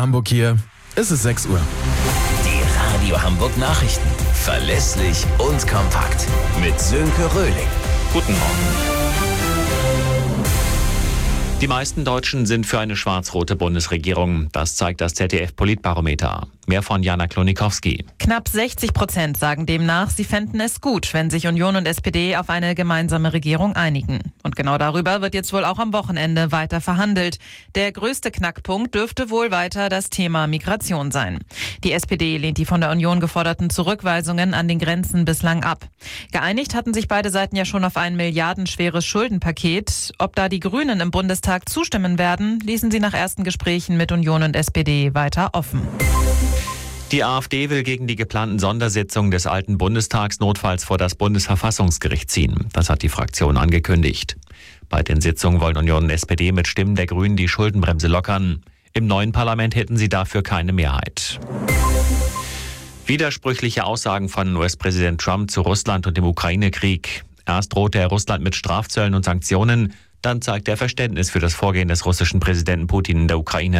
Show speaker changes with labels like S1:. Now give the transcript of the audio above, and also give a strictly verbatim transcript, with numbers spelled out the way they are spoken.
S1: Hamburg hier. Es ist sechs Uhr.
S2: Die Radio Hamburg Nachrichten. Verlässlich und kompakt. Mit Sönke Röhling.
S3: Guten Morgen. Die meisten Deutschen sind für eine schwarz-rote Bundesregierung. Das zeigt das Z D F-Politbarometer. Mehr von Jana Klonikowski.
S4: Knapp sechzig Prozent sagen demnach, sie fänden es gut, wenn sich Union und S P D auf eine gemeinsame Regierung einigen. Und genau darüber wird jetzt wohl auch am Wochenende weiter verhandelt. Der größte Knackpunkt dürfte wohl weiter das Thema Migration sein. Die S P D lehnt die von der Union geforderten Zurückweisungen an den Grenzen bislang ab. Geeinigt hatten sich beide Seiten ja schon auf ein milliardenschweres Schuldenpaket. Ob da die Grünen im Bundestag zustimmen werden, ließen sie nach ersten Gesprächen mit Union und S P D weiter offen.
S3: Die AfD will gegen die geplanten Sondersitzungen des alten Bundestags notfalls vor das Bundesverfassungsgericht ziehen. Das hat die Fraktion angekündigt. Bei den Sitzungen wollen Union und S P D mit Stimmen der Grünen die Schuldenbremse lockern. Im neuen Parlament hätten sie dafür keine Mehrheit. Widersprüchliche Aussagen von U S-Präsident Trump zu Russland und dem Ukraine-Krieg. Erst drohte er Russland mit Strafzöllen und Sanktionen, dann zeigt er Verständnis für das Vorgehen des russischen Präsidenten Putin in der Ukraine.